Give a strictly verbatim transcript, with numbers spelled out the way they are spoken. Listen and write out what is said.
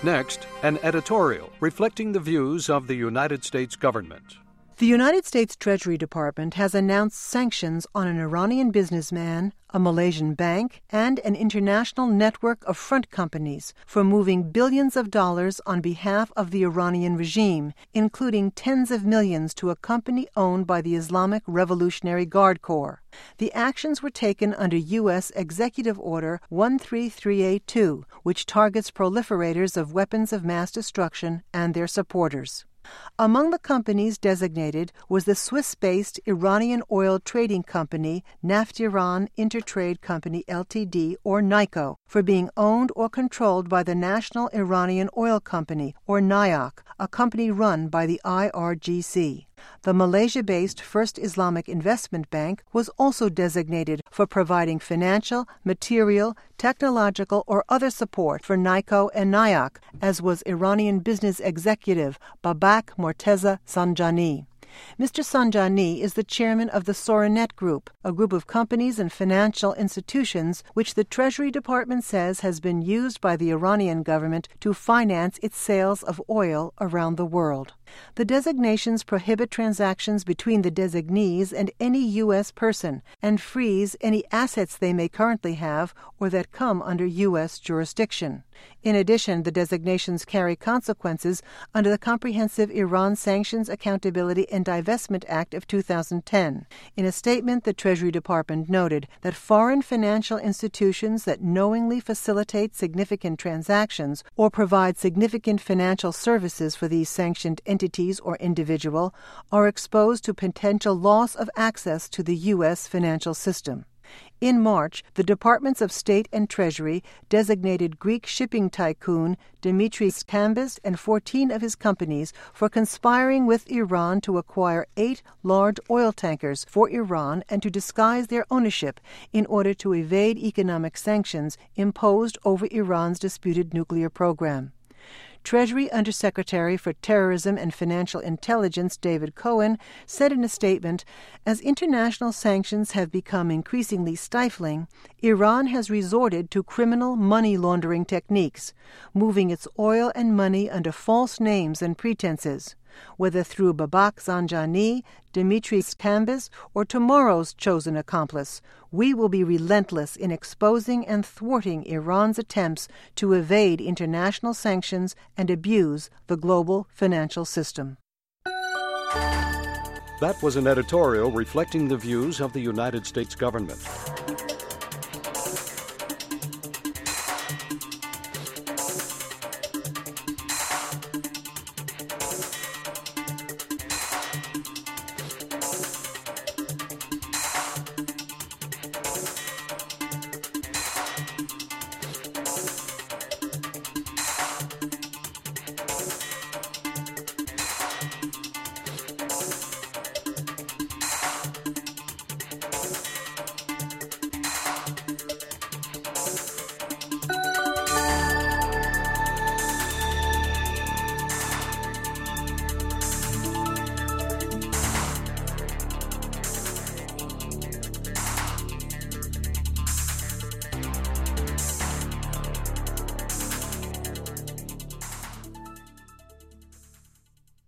Next, an editorial reflecting the views of the United States government. The United States Treasury Department has announced sanctions on an Iranian businessman, a Malaysian bank, and an international network of front companies for moving billions of dollars on behalf of the Iranian regime, including tens of millions to a company owned by the Islamic Revolutionary Guard Corps. The actions were taken under U S Executive Order one three three eight two, which targets proliferators of weapons of mass destruction and their supporters. Among the companies designated was the Swiss-based Iranian oil trading company Naftiran Intertrade Company Ltd, or NICO, for being owned or controlled by the National Iranian Oil Company, or NIOC, a company run by the I R G C. The Malaysia-based First Islamic Investment Bank was also designated for providing financial, material, technological, or other support for NICO and NIOC, as was Iranian business executive Babak Morteza Sanjani. Mister Sanjani is the chairman of the Soranet Group, a group of companies and financial institutions which the Treasury Department says has been used by the Iranian government to finance its sales of oil around the world. The designations prohibit transactions between the designees and any U S person and freeze any assets they may currently have or that come under U S jurisdiction. In addition, the designations carry consequences under the Comprehensive Iran Sanctions Accountability and Divestment Act of two thousand ten. In a statement, the Treasury Department noted that foreign financial institutions that knowingly facilitate significant transactions or provide significant financial services for these sanctioned entities or individual are exposed to potential loss of access to the U S financial system. In March, the Departments of State and Treasury designated Greek shipping tycoon Dimitris Kambas and fourteen of his companies for conspiring with Iran to acquire eight large oil tankers for Iran and to disguise their ownership in order to evade economic sanctions imposed over Iran's disputed nuclear program. Treasury Undersecretary for Terrorism and Financial Intelligence David Cohen said in a statement, "As international sanctions have become increasingly stifling, Iran has resorted to criminal money laundering techniques, moving its oil and money under false names and pretenses. Whether through Babak Zanjani, Dimitris Kambas, or tomorrow's chosen accomplice, we will be relentless in exposing and thwarting Iran's attempts to evade international sanctions and abuse the global financial system." That was an editorial reflecting the views of the United States government.